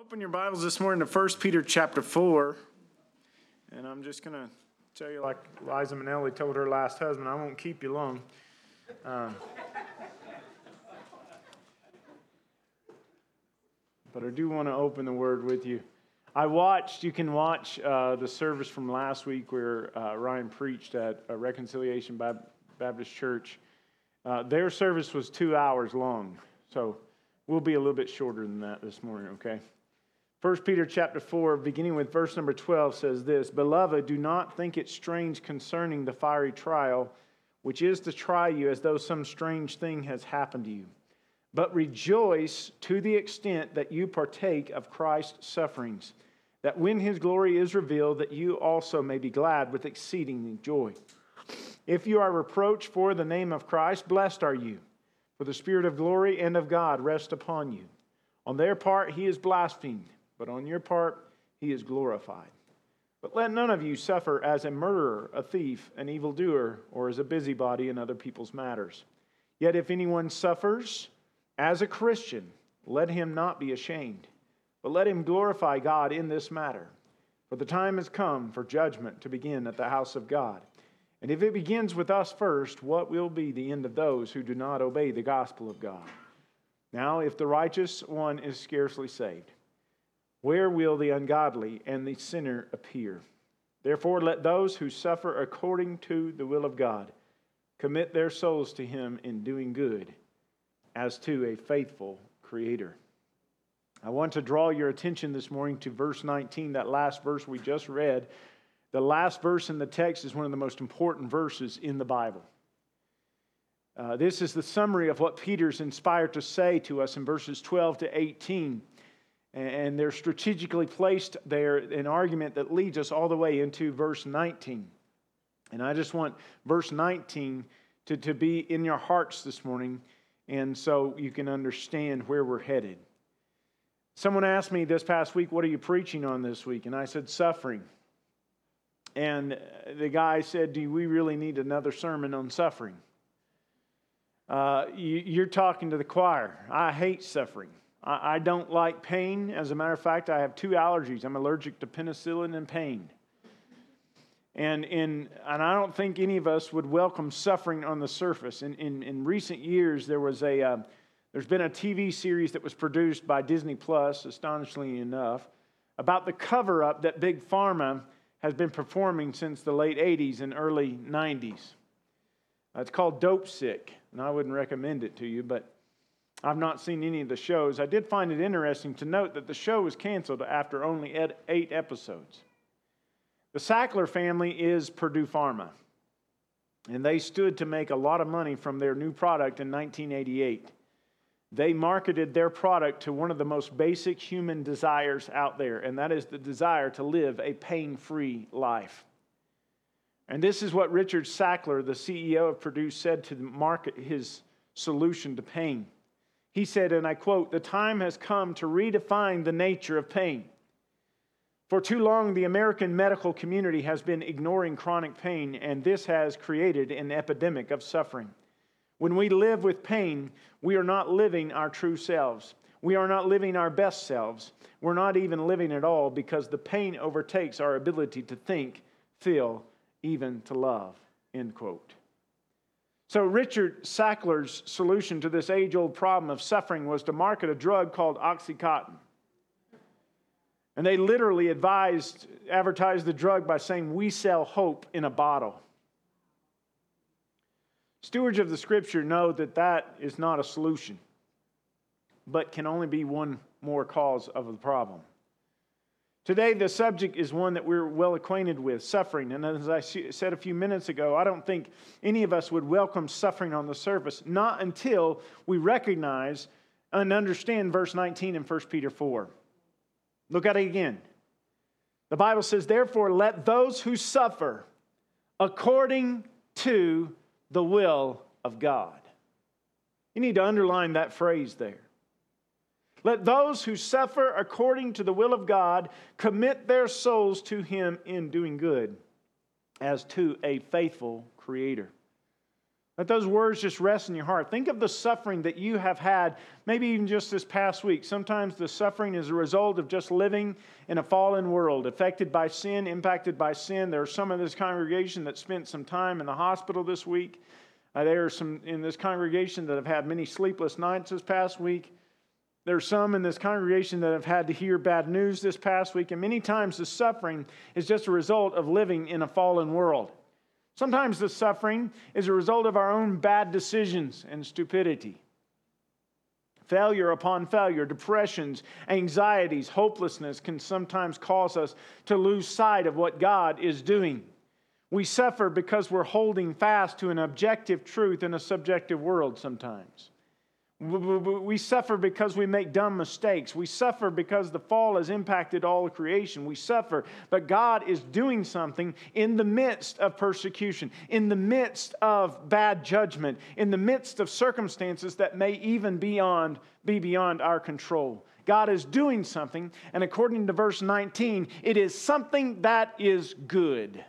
Open your Bibles this morning to 1 Peter chapter 4. And I'm just going to tell you, like Liza Minnelli told her last husband, I won't keep you long. But I do want to open the Word with you. You can watch the service from last week where Ryan preached at Reconciliation Baptist Church. Their service was 2 hours long, so we'll be a little bit shorter than that this morning, okay? 1 Peter chapter 4, beginning with verse number 12, says this, Beloved, do not think it strange concerning the fiery trial, which is to try you as though some strange thing has happened to you. But rejoice to the extent that you partake of Christ's sufferings, that when His glory is revealed, that you also may be glad with exceeding joy. If you are reproached for the name of Christ, blessed are you, for the Spirit of glory and of God rest upon you. On their part He is blasphemed, but on your part He is glorified. But let none of you suffer as a murderer, a thief, an evildoer, or as a busybody in other people's matters. Yet if anyone suffers as a Christian, let him not be ashamed, but let him glorify God in this matter. For the time has come for judgment to begin at the house of God. And if it begins with us first, what will be the end of those who do not obey the gospel of God? Now, if the righteous one is scarcely saved, where will the ungodly and the sinner appear? Therefore, let those who suffer according to the will of God commit their souls to Him in doing good, as to a faithful Creator. I want to draw your attention this morning to verse 19, that last verse we just read. The last verse in the text is one of the most important verses in the Bible. This is the summary of what Peter's inspired to say to us in verses 12 to 18. And they're strategically placed there in argument that leads us all the way into verse 19. And I just want verse 19 to be in your hearts this morning, and so you can understand where we're headed. Someone asked me this past week, what are you preaching on this week? And I said, suffering. And the guy said, do we really need another sermon on suffering? You're talking to the choir. I hate suffering. I don't like pain. As a matter of fact, I have 2 allergies. I'm allergic to penicillin and pain. And I don't think any of us would welcome suffering on the surface. In recent years, there's been a TV series that was produced by Disney Plus, astonishingly enough, about the cover-up that Big Pharma has been performing since the late 80s and early 90s. It's called Dope Sick, and I wouldn't recommend it to you, but I've not seen any of the shows. I did find it interesting to note that the show was canceled after only 8 episodes. The Sackler family is Purdue Pharma, and they stood to make a lot of money from their new product in 1988. They marketed their product to one of the most basic human desires out there, and that is the desire to live a pain-free life. And this is what Richard Sackler, the CEO of Purdue, said to market his solution to pain. He said, and I quote, "The time has come to redefine the nature of pain. For too long, the American medical community has been ignoring chronic pain, and this has created an epidemic of suffering. When we live with pain, we are not living our true selves. We are not living our best selves. We're not even living at all because the pain overtakes our ability to think, feel, even to love." End quote. So Richard Sackler's solution to this age-old problem of suffering was to market a drug called Oxycontin. And they literally advertised the drug by saying, "We sell hope in a bottle." Stewards of the Scripture know that that is not a solution, but can only be one more cause of the problem. Today, the subject is one that we're well acquainted with, suffering. And as I said a few minutes ago, I don't think any of us would welcome suffering on the surface, not until we recognize and understand verse 19 in 1 Peter 4. Look at it again. The Bible says, "Therefore, let those who suffer according to the will of God." You need to underline that phrase there. Let those who suffer according to the will of God commit their souls to Him in doing good, as to a faithful Creator. Let those words just rest in your heart. Think of the suffering that you have had, maybe even just this past week. Sometimes the suffering is a result of just living in a fallen world, affected by sin, impacted by sin. There are some in this congregation that spent some time in the hospital this week. There are some in this congregation that have had many sleepless nights this past week. There are some in this congregation that have had to hear bad news this past week. And many times the suffering is just a result of living in a fallen world. Sometimes the suffering is a result of our own bad decisions and stupidity. Failure upon failure, depressions, anxieties, hopelessness can sometimes cause us to lose sight of what God is doing. We suffer because we're holding fast to an objective truth in a subjective world sometimes. We suffer because we make dumb mistakes. We suffer because the fall has impacted all of creation. We suffer, but God is doing something in the midst of persecution, in the midst of bad judgment, in the midst of circumstances that may even be beyond our control. God is doing something, and according to verse 19, it is something that is good.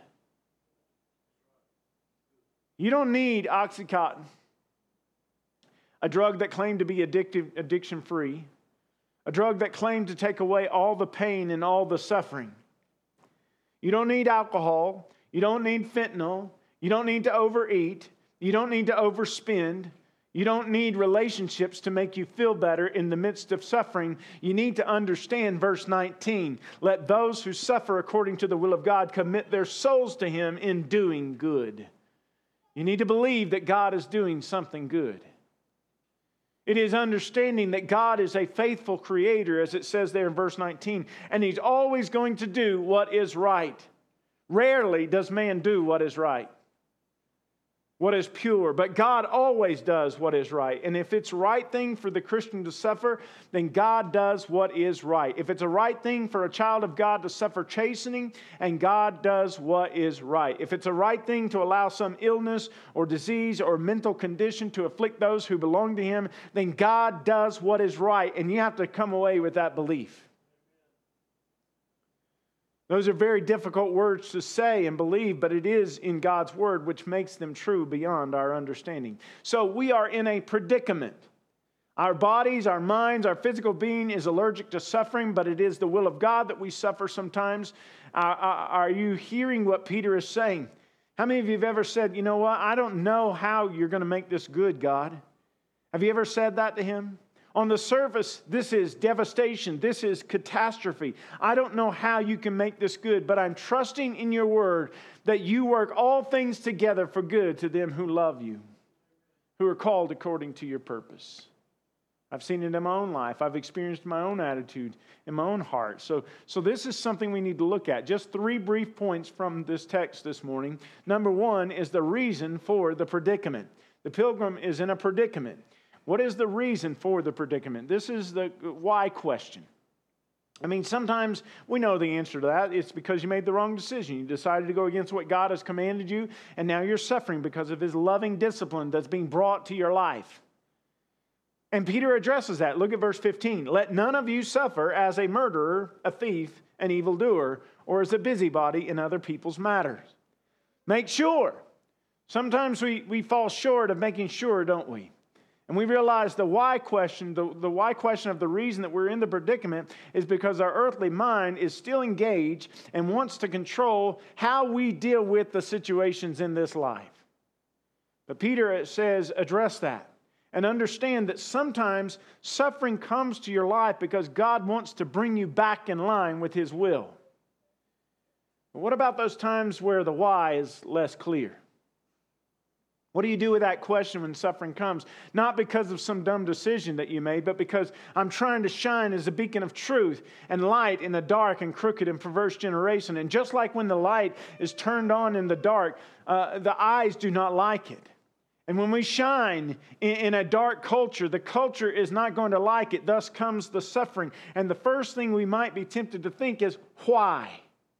You don't need Oxycontin, a drug that claimed to be addiction-free, a drug that claimed to take away all the pain and all the suffering. You don't need alcohol. You don't need fentanyl. You don't need to overeat. You don't need to overspend. You don't need relationships to make you feel better in the midst of suffering. You need to understand verse 19. Let those who suffer according to the will of God commit their souls to Him in doing good. You need to believe that God is doing something good. It is understanding that God is a faithful creator, as it says there in verse 19, and He's always going to do what is right. Rarely does man do what is right, what is pure, but God always does what is right. And if it's the right thing for the Christian to suffer, then God does what is right. If it's a right thing for a child of God to suffer chastening, and God does what is right. If it's a right thing to allow some illness or disease or mental condition to afflict those who belong to Him, then God does what is right. And you have to come away with that belief. Those are very difficult words to say and believe, but it is in God's Word which makes them true beyond our understanding. So we are in a predicament. Our bodies, our minds, our physical being is allergic to suffering, but it is the will of God that we suffer sometimes. Are you hearing what Peter is saying? How many of you have ever said, you know what, I don't know how you're going to make this good, God? Have you ever said that to Him? On the surface, this is devastation. This is catastrophe. I don't know how you can make this good, but I'm trusting in your word that you work all things together for good to them who love you, who are called according to your purpose. I've seen it in my own life. I've experienced my own attitude in my own heart. So this is something we need to look at. Just 3 brief points from this text this morning. Number 1 is the reason for the predicament. The pilgrim is in a predicament. What is the reason for the predicament? This is the why question. I mean, sometimes we know the answer to that. It's because you made the wrong decision. You decided to go against what God has commanded you, and now you're suffering because of His loving discipline that's being brought to your life. And Peter addresses that. Look at verse 15. Let none of you suffer as a murderer, a thief, an evildoer, or as a busybody in other people's matters. Make sure. Sometimes we fall short of making sure, don't we? And we realize the why question, the why question of the reason that we're in the predicament is because our earthly mind is still engaged and wants to control how we deal with the situations in this life. But Peter says, address that and understand that sometimes suffering comes to your life because God wants to bring you back in line with His will. But what about those times where the why is less clear? What do you do with that question when suffering comes? Not because of some dumb decision that you made, but because I'm trying to shine as a beacon of truth and light in a dark and crooked and perverse generation. And just like when the light is turned on in the dark, the eyes do not like it. And when we shine in a dark culture, the culture is not going to like it. Thus comes the suffering. And the first thing we might be tempted to think is, why?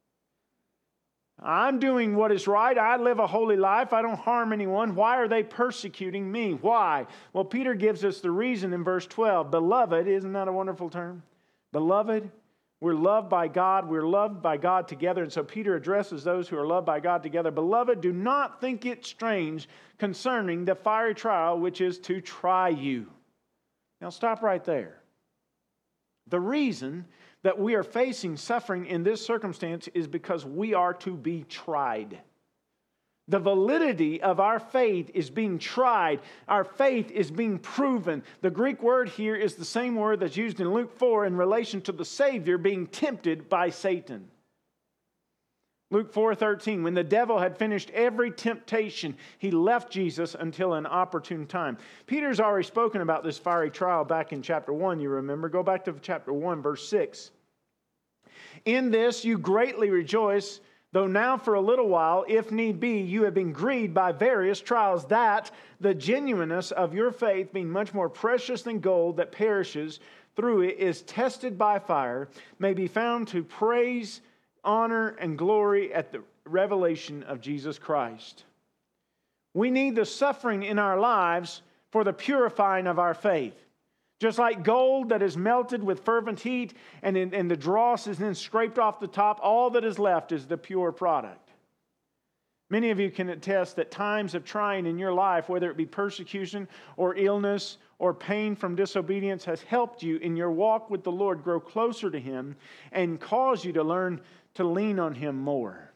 I'm doing what is right. I live a holy life. I don't harm anyone. Why are they persecuting me? Why? Well, Peter gives us the reason in verse 12. Beloved, isn't that a wonderful term? Beloved, We're loved by God. We're loved by God together. And so Peter addresses those who are loved by God together. Beloved, do not think it strange concerning the fiery trial which is to try you. Now stop right there. The reason that we are facing suffering in this circumstance is because we are to be tried. The validity of our faith is being tried. Our faith is being proven. The Greek word here is the same word that's used in Luke 4 in relation to the Savior being tempted by Satan. Luke 4:13, when the devil had finished every temptation, he left Jesus until an opportune time. Peter's already spoken about this fiery trial back in chapter 1, you remember. Go back to chapter 1, verse 6. In this you greatly rejoice, though now for a little while, if need be, you have been grieved by various trials, that the genuineness of your faith, being much more precious than gold that perishes through it, is tested by fire, may be found to praise, honor, and glory at the revelation of Jesus Christ. We need the suffering in our lives for the purifying of our faith. Just like gold that is melted with fervent heat and the dross is then scraped off the top, all that is left is the pure product. Many of you can attest that times of trying in your life, whether it be persecution or illness or pain from disobedience, has helped you in your walk with the Lord grow closer to Him and cause you to learn to lean on Him more.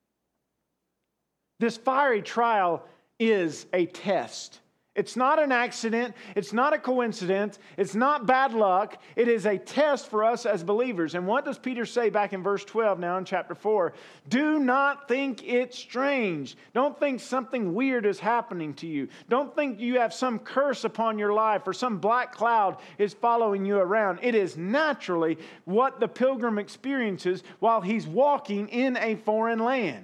This fiery trial is a test. It's not an accident. It's not a coincidence. It's not bad luck. It is a test for us as believers. And what does Peter say back in verse 12 now in chapter 4? Do not think it strange. Don't think something weird is happening to you. Don't think you have some curse upon your life or some black cloud is following you around. It is naturally what the pilgrim experiences while he's walking in a foreign land.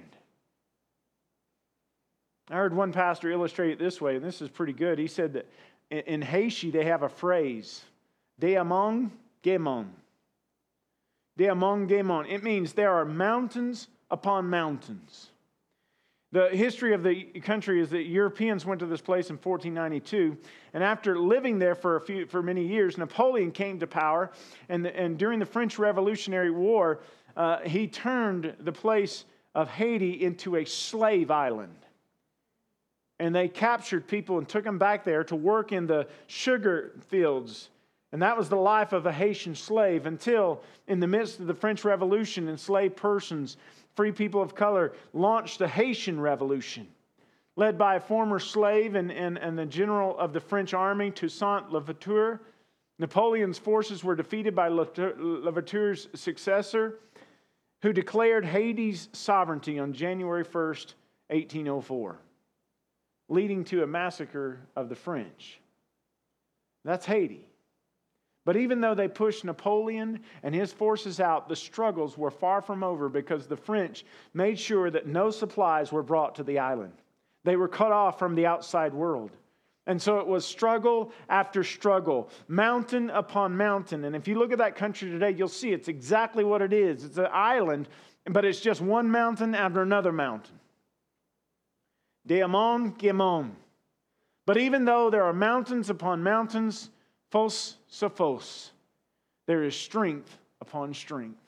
I heard one pastor illustrate it this way, and this is pretty good. He said that in Haiti they have a phrase, De among gemon. De among gemon. It means there are mountains upon mountains. The history of the country is that Europeans went to this place in 1492, and after living there for many years, Napoleon came to power, and during the French Revolutionary War, he turned the place of Haiti into a slave island. And they captured people and took them back there to work in the sugar fields. And that was the life of a Haitian slave until, in the midst of the French Revolution, enslaved persons, free people of color, launched the Haitian Revolution, led by a former slave and the general of the French army, Toussaint Louverture. Napoleon's forces were defeated by Louverture's successor, who declared Haiti's sovereignty on January 1st, 1804. Leading to a massacre of the French. That's Haiti. But even though they pushed Napoleon and his forces out, the struggles were far from over because the French made sure that no supplies were brought to the island. They were cut off from the outside world. And so it was struggle after struggle, mountain upon mountain. And if you look at that country today, you'll see it's exactly what it is. It's an island, but it's just one mountain after another mountain. De amon gemon. But even though there are mountains upon mountains, phos sophos, there is strength upon strength.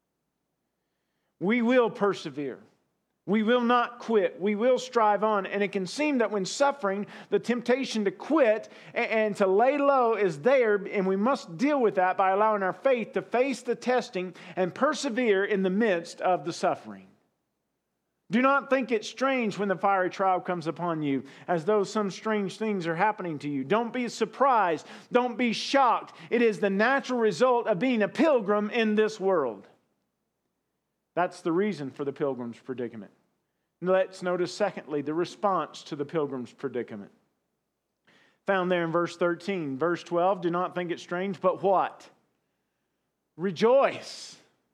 We will persevere. We will not quit. We will strive on. And it can seem that when suffering, the temptation to quit and to lay low is there, and we must deal with that by allowing our faith to face the testing and persevere in the midst of the suffering. Do not think it strange when the fiery trial comes upon you, as though some strange things are happening to you. Don't be surprised. Don't be shocked. It is the natural result of being a pilgrim in this world. That's the reason for the pilgrim's predicament. Let's notice, secondly, the response to the pilgrim's predicament. Found there in verse 13. Verse 12, do not think it strange, but what? Rejoice.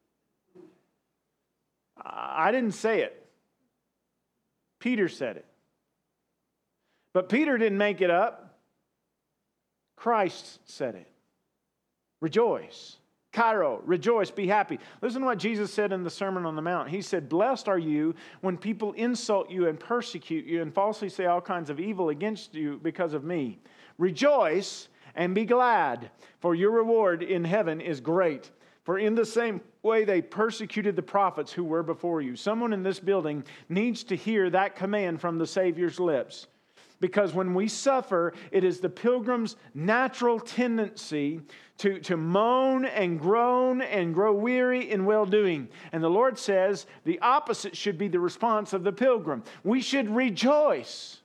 I didn't say it. Peter said it. But Peter didn't make it up. Christ said it. Rejoice. Kairo, rejoice, be happy. Listen to what Jesus said in the Sermon on the Mount. He said, blessed are you when people insult you and persecute you and falsely say all kinds of evil against you because of me. Rejoice and be glad, for your reward in heaven is great. For in the same way they persecuted the prophets who were before you. Someone in this building needs to hear that command from the Savior's lips. Because when we suffer, it is the pilgrim's natural tendency to moan and groan and grow weary in well-doing. And the Lord says the opposite should be the response of the pilgrim. We should rejoice.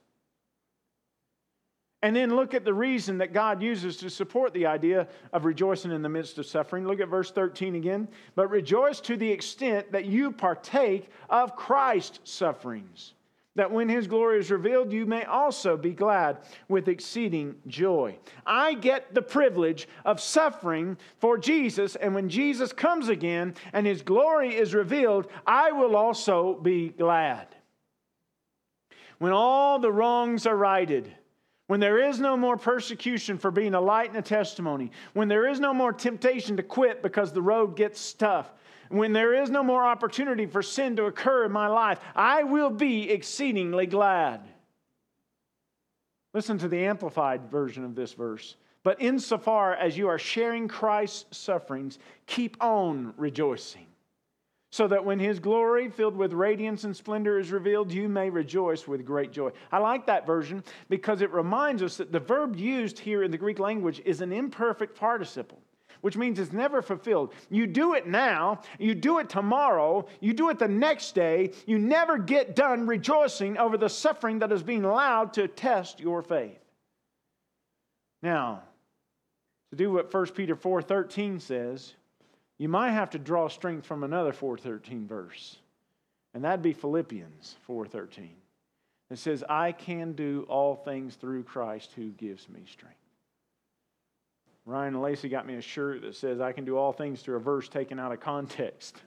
And then look at the reason that God uses to support the idea of rejoicing in the midst of suffering. Look at verse 13 again. But rejoice to the extent that you partake of Christ's sufferings, that when His glory is revealed, you may also be glad with exceeding joy. I get the privilege of suffering for Jesus, and when Jesus comes again and His glory is revealed, I will also be glad. When all the wrongs are righted, when there is no more persecution for being a light and a testimony, when there is no more temptation to quit because the road gets tough, when there is no more opportunity for sin to occur in my life, I will be exceedingly glad. Listen to the amplified version of this verse. But insofar as you are sharing Christ's sufferings, keep on rejoicing, so that when His glory, filled with radiance and splendor, is revealed, you may rejoice with great joy. I like that version because it reminds us that the verb used here in the Greek language is an imperfect participle, which means it's never fulfilled. You do it now, you do it tomorrow, you do it the next day. You never get done rejoicing over the suffering that is being allowed to test your faith. Now, to do what 1 Peter 4:13 says, you might have to draw strength from another 4:13 verse. And that'd be Philippians 4:13. It says, I can do all things through Christ who gives me strength. Ryan and Lacey got me a shirt that says, I can do all things through a verse taken out of context.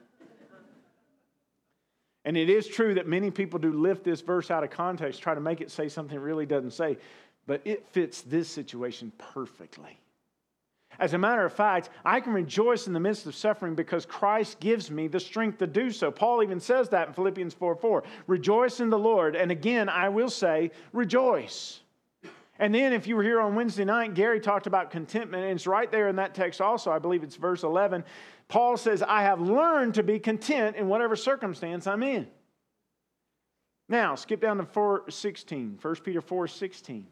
And it is true that many people do lift this verse out of context, try to make it say something it really doesn't say. But it fits this situation perfectly. As a matter of fact, I can rejoice in the midst of suffering because Christ gives me the strength to do so. Paul even says that in Philippians 4:4. Rejoice in the Lord. And again, I will say, rejoice. And then if you were here on Wednesday night, Gary talked about contentment, and it's right there in that text also. I believe it's verse 11. Paul says, I have learned to be content in whatever circumstance I'm in. Now, skip down to 4:16, 1 Peter 4:16.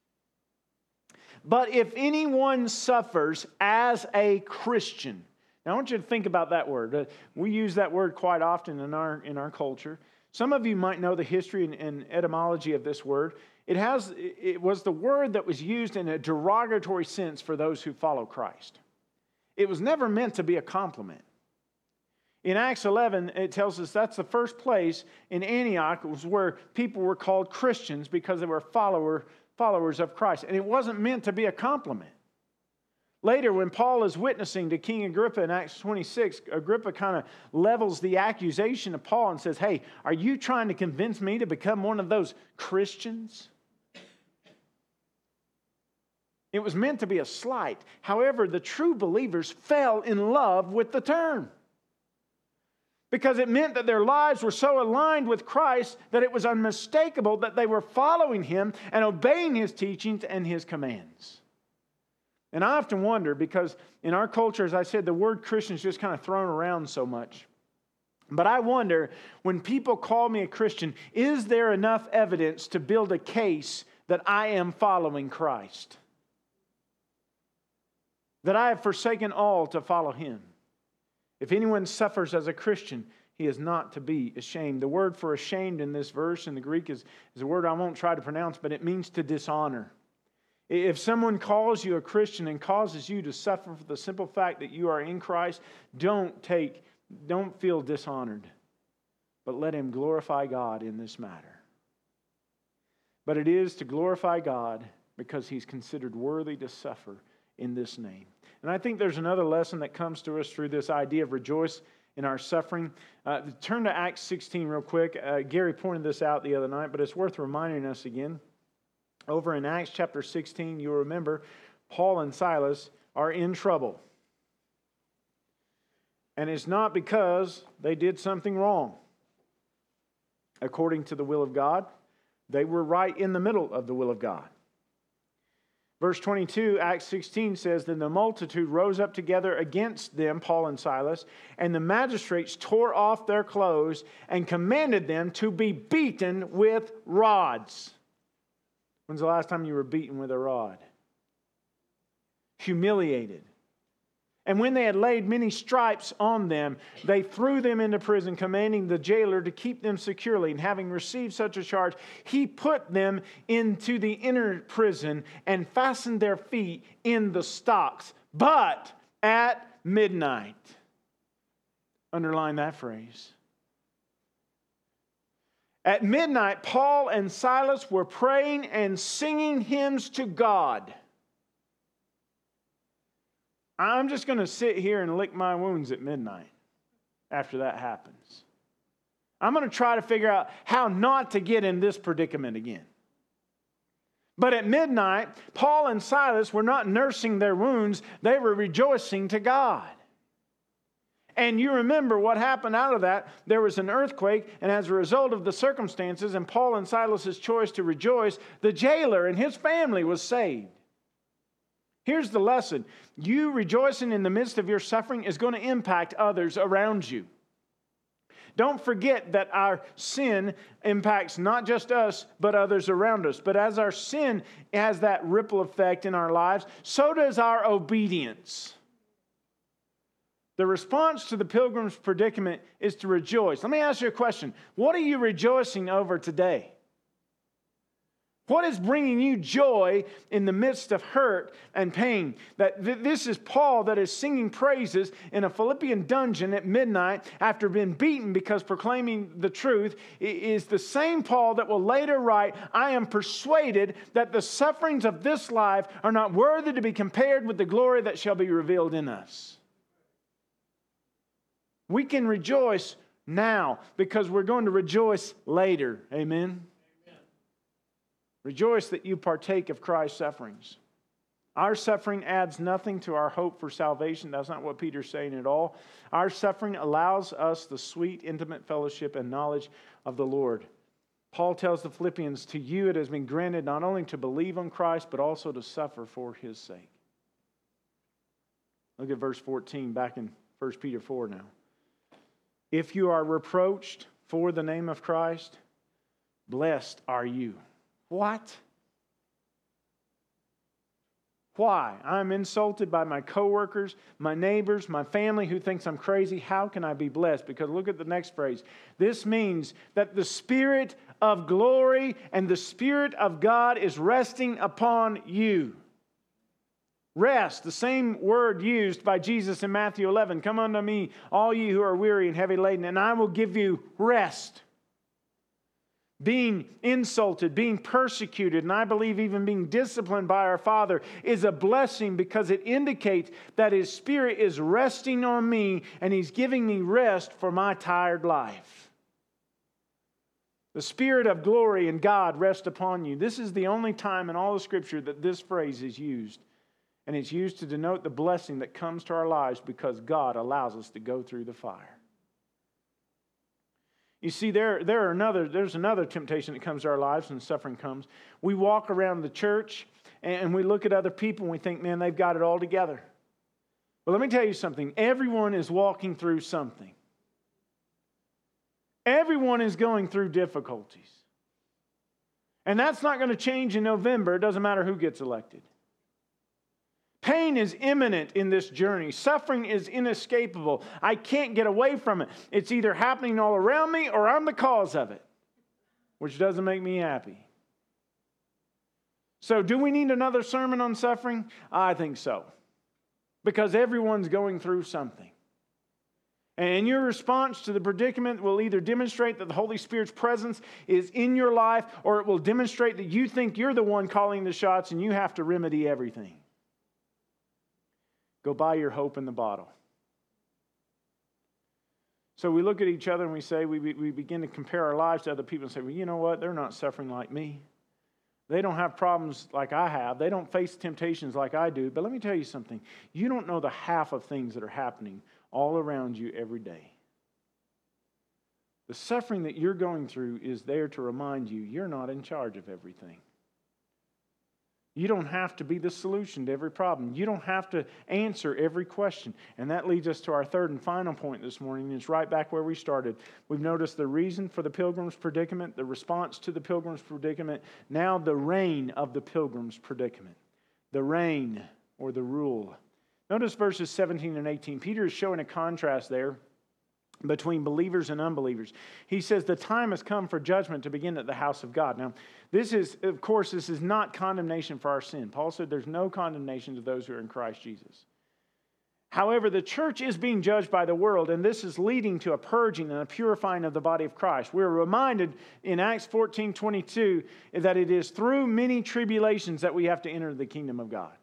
But if anyone suffers as a Christian. Now, I want you to think about that word. We use that word quite often in our culture. Some of you might know the history and etymology of this word. It was the word that was used in a derogatory sense for those who follow Christ. It was never meant to be a compliment. In Acts 11, it tells us that's the first place in Antioch was where people were called Christians because they were followers of Christ. And it wasn't meant to be a compliment. Later, when Paul is witnessing to King Agrippa in Acts 26, Agrippa kind of levels the accusation of Paul and says, hey, are you trying to convince me to become one of those Christians? It was meant to be a slight. However, the true believers fell in love with the term, because it meant that their lives were so aligned with Christ that it was unmistakable that they were following Him and obeying His teachings and His commands. And I often wonder, because in our culture, as I said, the word Christian is just kind of thrown around so much. But I wonder, when people call me a Christian, is there enough evidence to build a case that I am following Christ? That I have forsaken all to follow Him? If anyone suffers as a Christian, he is not to be ashamed. The word for ashamed in this verse in the Greek is a word I won't try to pronounce, but it means to dishonor. If someone calls you a Christian and causes you to suffer for the simple fact that you are in Christ, don't feel dishonored, but let him glorify God in this matter. But it is to glorify God because He's considered worthy to suffer in this name. And I think there's another lesson that comes to us through this idea of rejoice in our suffering. Turn to Acts 16 real quick. Gary pointed this out the other night, but it's worth reminding us again. Over in Acts chapter 16, you'll remember Paul and Silas are in trouble. And it's not because they did something wrong. According to the will of God, they were right in the middle of the will of God. Verse 22, Acts 16 says, Then the multitude rose up together against them, Paul and Silas, and the magistrates tore off their clothes and commanded them to be beaten with rods. When's the last time you were beaten with a rod? Humiliated. And when they had laid many stripes on them, they threw them into prison, commanding the jailer to keep them securely. And having received such a charge, he put them into the inner prison and fastened their feet in the stocks. But at midnight. Underline that phrase. At midnight, Paul and Silas were praying and singing hymns to God. I'm just going to sit here and lick my wounds at midnight after that happens. I'm going to try to figure out how not to get in this predicament again. But at midnight, Paul and Silas were not nursing their wounds. They were rejoicing to God. And you remember what happened out of that. There was an earthquake, and as a result of the circumstances and Paul and Silas' choice to rejoice, the jailer and his family was saved. Here's the lesson. You rejoicing in the midst of your suffering is going to impact others around you. Don't forget that our sin impacts not just us, but others around us. But as our sin has that ripple effect in our lives, so does our obedience. The response to the pilgrim's predicament is to rejoice. Let me ask you a question. What are you rejoicing over today? What is bringing you joy in the midst of hurt and pain? This is Paul that is singing praises in a Philippian dungeon at midnight after being beaten because proclaiming the truth. It is the same Paul that will later write, I am persuaded that the sufferings of this life are not worthy to be compared with the glory that shall be revealed in us. We can rejoice now because we're going to rejoice later. Amen? Rejoice that you partake of Christ's sufferings. Our suffering adds nothing to our hope for salvation. That's not what Peter's saying at all. Our suffering allows us the sweet, intimate fellowship and knowledge of the Lord. Paul tells the Philippians, to you it has been granted not only to believe on Christ, but also to suffer for His sake. Look at verse 14 back in 1 Peter 4 now. If you are reproached for the name of Christ, blessed are you. What? Why? I'm insulted by my coworkers, my neighbors, my family who thinks I'm crazy. How can I be blessed? Because look at the next phrase. This means that the Spirit of glory and the Spirit of God is resting upon you. Rest, the same word used by Jesus in Matthew 11. Come unto me, all you who are weary and heavy laden, and I will give you rest. Being insulted, being persecuted, and I believe even being disciplined by our Father is a blessing because it indicates that His Spirit is resting on me and He's giving me rest for my tired life. The Spirit of glory and God rest upon you. This is the only time in all of Scripture that this phrase is used. And it's used to denote the blessing that comes to our lives because God allows us to go through the fire. You see, there's another temptation that comes to our lives when suffering comes. We walk around the church and we look at other people and we think, man, they've got it all together. Well, let me tell you something. Everyone is walking through something. Everyone is going through difficulties. And that's not going to change in November. It doesn't matter who gets elected. Pain is imminent in this journey. Suffering is inescapable. I can't get away from it. It's either happening all around me or I'm the cause of it, which doesn't make me happy. So do we need another sermon on suffering? I think so. Because everyone's going through something. And your response to the predicament will either demonstrate that the Holy Spirit's presence is in your life, or it will demonstrate that you think you're the one calling the shots and you have to remedy everything. Go buy your hope in the bottle. So we look at each other and we say, we begin to compare our lives to other people and say, well, you know what? They're not suffering like me. They don't have problems like I have. They don't face temptations like I do. But let me tell you something. You don't know the half of things that are happening all around you every day. The suffering that you're going through is there to remind you you're not in charge of everything. You don't have to be the solution to every problem. You don't have to answer every question. And that leads us to our third and final point this morning. It's right back where we started. We've noticed the reason for the pilgrim's predicament, the response to the pilgrim's predicament, now the reign of the pilgrim's predicament. The reign or the rule. Notice verses 17 and 18. Peter is showing a contrast there between believers and unbelievers. He says the time has come for judgment to begin at the house of God. Now, this is not condemnation for our sin. Paul said there's no condemnation to those who are in Christ Jesus. However, the church is being judged by the world, and this is leading to a purging and a purifying of the body of Christ. We're reminded in Acts 14:22 that it is through many tribulations that we have to enter the kingdom of God.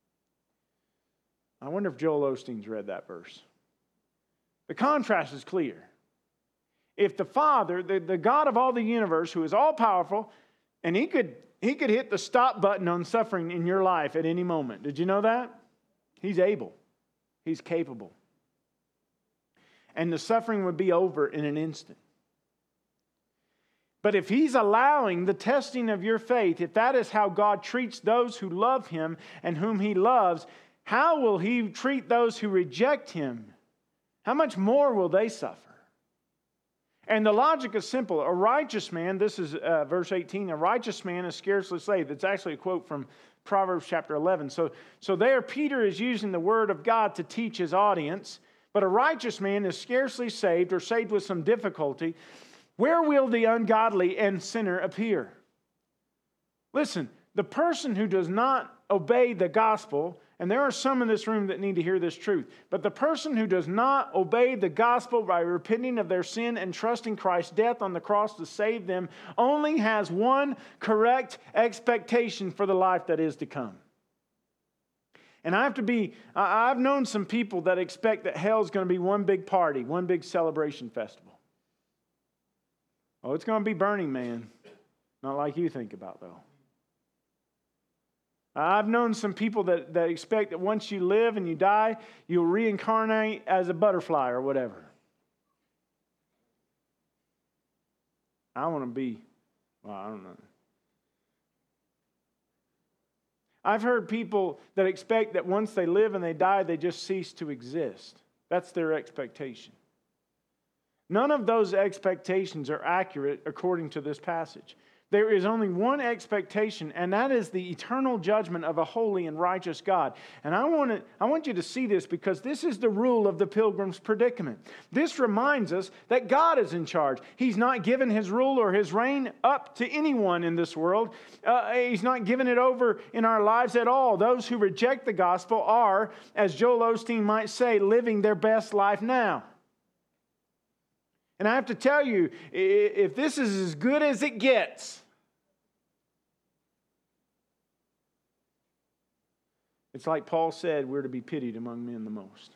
I wonder if Joel Osteen's read that verse. The contrast is clear. If the Father, the God of all the universe, who is all-powerful, and He could hit the stop button on suffering in your life at any moment. Did you know that? He's able. He's capable. And the suffering would be over in an instant. But if He's allowing the testing of your faith, if that is how God treats those who love Him and whom He loves, how will He treat those who reject Him? How much more will they suffer? And the logic is simple. A righteous man, this is verse 18, a righteous man is scarcely saved. It's actually a quote from Proverbs chapter 11. So there Peter is using the word of God to teach his audience. But a righteous man is scarcely saved or saved with some difficulty. Where will the ungodly and sinner appear? Listen, the person who does not obey the gospel, and there are some in this room that need to hear this truth, but the person who does not obey the gospel by repenting of their sin and trusting Christ's death on the cross to save them only has one correct expectation for the life that is to come. And I've known some people that expect that hell's going to be one big party, one big celebration festival. Oh, it's going to be Burning Man. Not like you think about, though. I've known some people that expect that once you live and you die, you'll reincarnate as a butterfly or whatever. I want to be, I don't know. I've heard people that expect that once they live and they die, they just cease to exist. That's their expectation. None of those expectations are accurate according to this passage. There is only one expectation, and that is the eternal judgment of a holy and righteous God. And I want you to see this because this is the rule of the pilgrim's predicament. This reminds us that God is in charge. He's not given His rule or His reign up to anyone in this world. He's not given it over in our lives at all. Those who reject the gospel are, as Joel Osteen might say, living their best life now. And I have to tell you, if this is as good as it gets, it's like Paul said, we're to be pitied among men the most.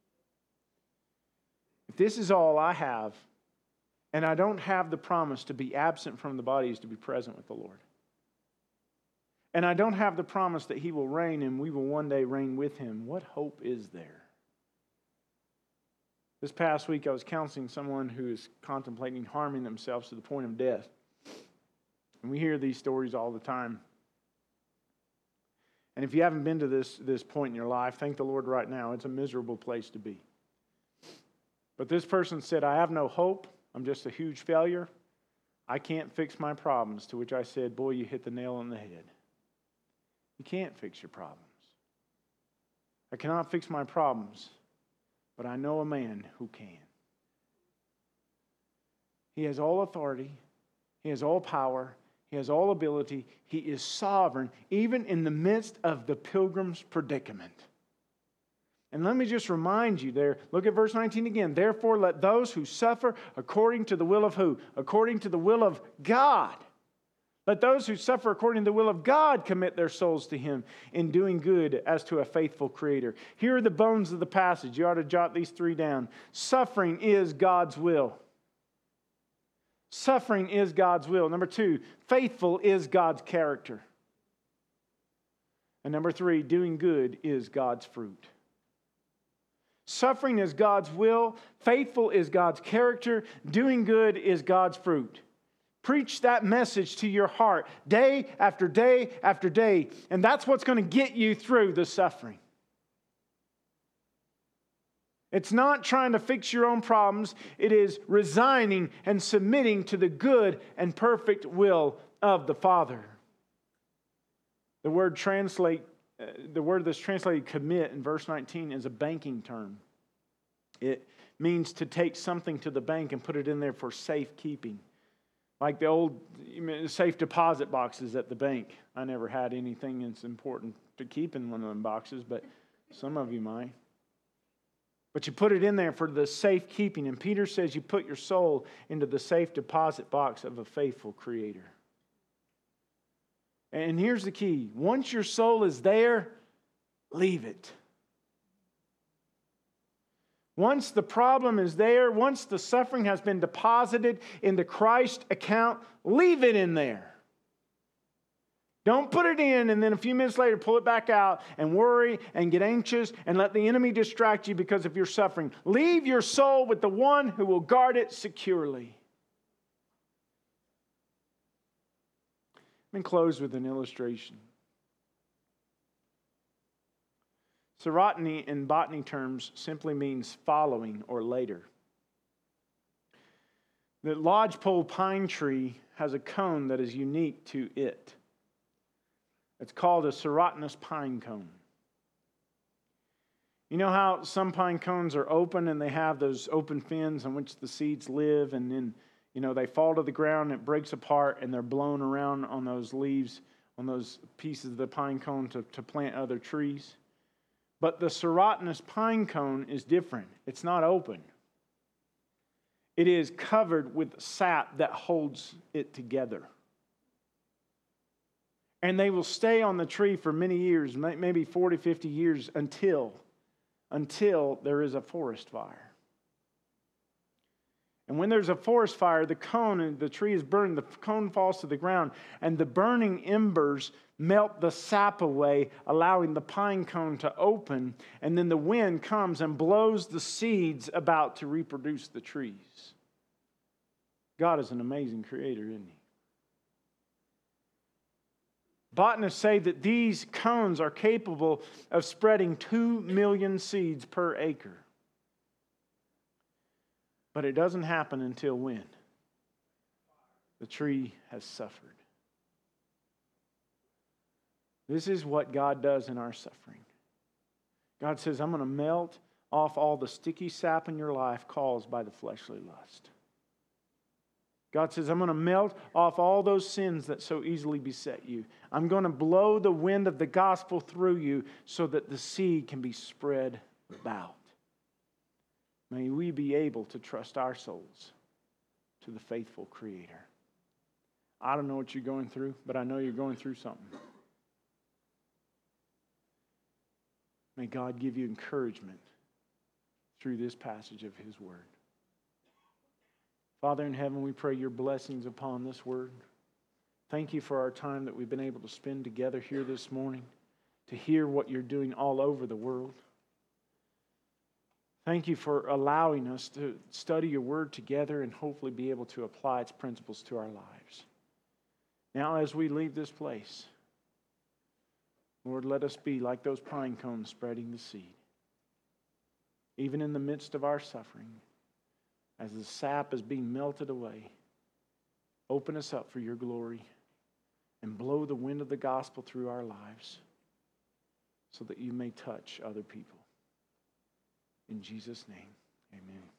If this is all I have, and I don't have the promise to be absent from the body is to be present with the Lord, and I don't have the promise that He will reign and we will one day reign with Him, what hope is there? This past week I was counseling someone who is contemplating harming themselves to the point of death. And we hear these stories all the time. And if you haven't been to this point in your life, thank the Lord right now. It's a miserable place to be. But this person said, I have no hope. I'm just a huge failure. I can't fix my problems. To which I said, boy, you hit the nail on the head. You can't fix your problems. I cannot fix my problems, but I know a man who can. He has all authority. He has all power. He has all ability. He is sovereign, even in the midst of the pilgrim's predicament. And let me just remind you there, look at verse 19 again. Therefore, let those who suffer according to the will of who? According to the will of God. Let those who suffer according to the will of God commit their souls to Him in doing good as to a faithful Creator. Here are the bones of the passage. You ought to jot these three down. Suffering is God's will. Suffering is God's will. Number two, faithful is God's character. And number three, doing good is God's fruit. Suffering is God's will. Faithful is God's character. Doing good is God's fruit. Preach that message to your heart day after day after day. And that's what's going to get you through the suffering. It's not trying to fix your own problems. It is resigning and submitting to the good and perfect will of the Father. The word that's translated commit in verse 19 is a banking term. It means to take something to the bank and put it in there for safekeeping. Like the old safe deposit boxes at the bank. I never had anything that's important to keep in one of them boxes, but some of you might. But you put it in there for the safekeeping. And Peter says you put your soul into the safe deposit box of a faithful Creator. And here's the key. Once your soul is there, leave it. Once the problem is there, once the suffering has been deposited in the Christ account, leave it in there. Don't put it in and then a few minutes later pull it back out and worry and get anxious and let the enemy distract you because of your suffering. Leave your soul with the one who will guard it securely. Let me close with an illustration. Serotiny in botany terms simply means following or later. The lodgepole pine tree has a cone that is unique to it. It's called a serotinous pine cone. You know how some pine cones are open and they have those open fins on which the seeds live, and then they fall to the ground and it breaks apart and they're blown around on those leaves, on those pieces of the pine cone to plant other trees? But the serotinous pine cone is different. It's not open. It is covered with sap that holds it together. And they will stay on the tree for many years, maybe 40, 50 years, until there is a forest fire. And when there's a forest fire, the cone and the tree is burned, the cone falls to the ground, and the burning embers melt the sap away, allowing the pine cone to open, and then the wind comes and blows the seeds about to reproduce the trees. God is an amazing creator, isn't He? Botanists say that these cones are capable of spreading 2 million seeds per acre. But it doesn't happen until when? The tree has suffered. This is what God does in our suffering. God says, I'm going to melt off all the sticky sap in your life caused by the fleshly lust. God says, I'm going to melt off all those sins that so easily beset you. I'm going to blow the wind of the gospel through you so that the seed can be spread about. May we be able to trust our souls to the faithful Creator. I don't know what you're going through, but I know you're going through something. May God give you encouragement through this passage of His Word. Father in heaven, we pray your blessings upon this word. Thank you for our time that we've been able to spend together here this morning to hear what you're doing all over the world. Thank you for allowing us to study your word together and hopefully be able to apply its principles to our lives. Now, as we leave this place, Lord, let us be like those pine cones spreading the seed. Even in the midst of our suffering, as the sap is being melted away, open us up for your glory and blow the wind of the gospel through our lives so that you may touch other people. In Jesus' name, amen.